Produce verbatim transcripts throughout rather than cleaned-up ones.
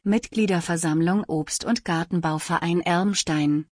Mitgliederversammlung Obst- und Gartenbauverein Elmstein.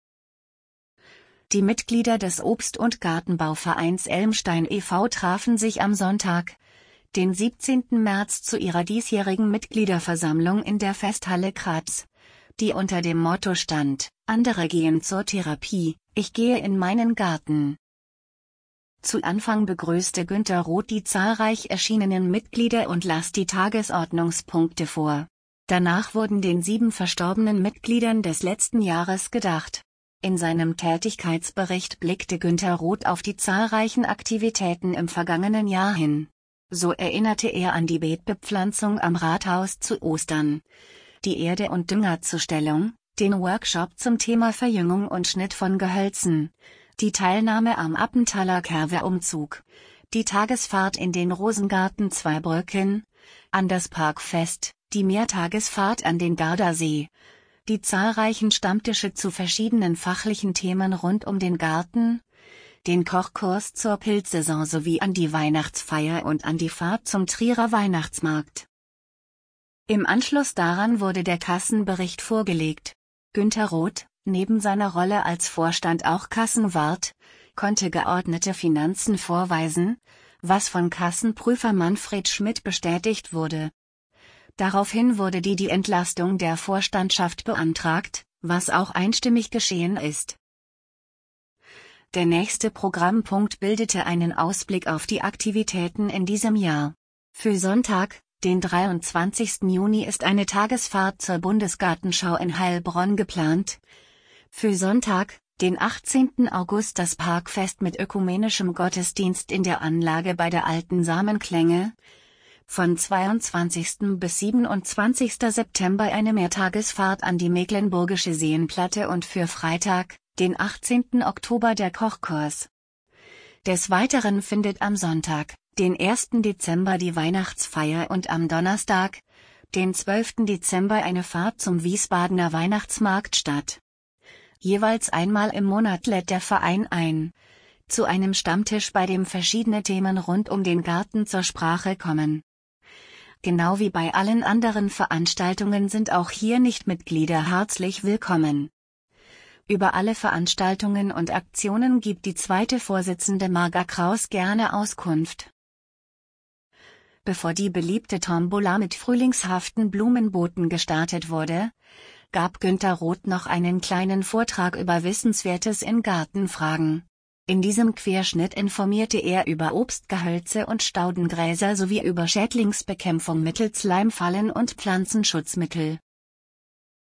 Die Mitglieder des Obst- und Gartenbauvereins Elmstein e V trafen sich am Sonntag, den siebzehnten März zu ihrer diesjährigen Mitgliederversammlung in der Festhalle Kratz, die unter dem Motto stand: Andere gehen zur Therapie, ich gehe in meinen Garten. Zu Anfang begrüßte Günter Roth die zahlreich erschienenen Mitglieder und las die Tagesordnungspunkte vor. Danach wurden den sieben verstorbenen Mitgliedern des letzten Jahres gedacht. In seinem Tätigkeitsbericht blickte Günter Roth auf die zahlreichen Aktivitäten im vergangenen Jahr hin. So erinnerte er an die Beetbepflanzung am Rathaus zu Ostern, die Erde- und Düngerzustellung, den Workshop zum Thema Verjüngung und Schnitt von Gehölzen, die Teilnahme am Appenthaler Kerwe-Umzug, die Tagesfahrt in den Rosengarten Zweibrücken, an das Parkfest, die Mehrtagesfahrt an den Gardasee, die zahlreichen Stammtische zu verschiedenen fachlichen Themen rund um den Garten, den Kochkurs zur Pilzsaison sowie an die Weihnachtsfeier und an die Fahrt zum Trierer Weihnachtsmarkt. Im Anschluss daran wurde der Kassenbericht vorgelegt. Günter Roth, neben seiner Rolle als Vorstand auch Kassenwart, konnte geordnete Finanzen vorweisen, was von Kassenprüfer Manfred Schmidt bestätigt wurde. Daraufhin wurde die die Entlastung der Vorstandschaft beantragt, was auch einstimmig geschehen ist. Der nächste Programmpunkt bildete einen Ausblick auf die Aktivitäten in diesem Jahr. Für Sonntag, den dreiundzwanzigsten Juni ist eine Tagesfahrt zur Bundesgartenschau in Heilbronn geplant. Für Sonntag, den achtzehnten August das Parkfest mit ökumenischem Gottesdienst in der Anlage bei der Alten Samenklänge. Von zweiundzwanzigsten bis siebenundzwanzigsten September eine Mehrtagesfahrt an die Mecklenburgische Seenplatte und für Freitag, den achtzehnten Oktober der Kochkurs. Des Weiteren findet am Sonntag, den ersten Dezember die Weihnachtsfeier und am Donnerstag, den zwölften Dezember eine Fahrt zum Wiesbadener Weihnachtsmarkt statt. Jeweils einmal im Monat lädt der Verein ein, zu einem Stammtisch, bei dem verschiedene Themen rund um den Garten zur Sprache kommen. Genau wie bei allen anderen Veranstaltungen sind auch hier Nichtmitglieder herzlich willkommen. Über alle Veranstaltungen und Aktionen gibt die zweite Vorsitzende Marga Kraus gerne Auskunft. Bevor die beliebte Tombola mit frühlingshaften Blumenbooten gestartet wurde, gab Günter Roth noch einen kleinen Vortrag über Wissenswertes in Gartenfragen. In diesem Querschnitt informierte er über Obstgehölze und Staudengräser sowie über Schädlingsbekämpfung mittels Leimfallen und Pflanzenschutzmittel.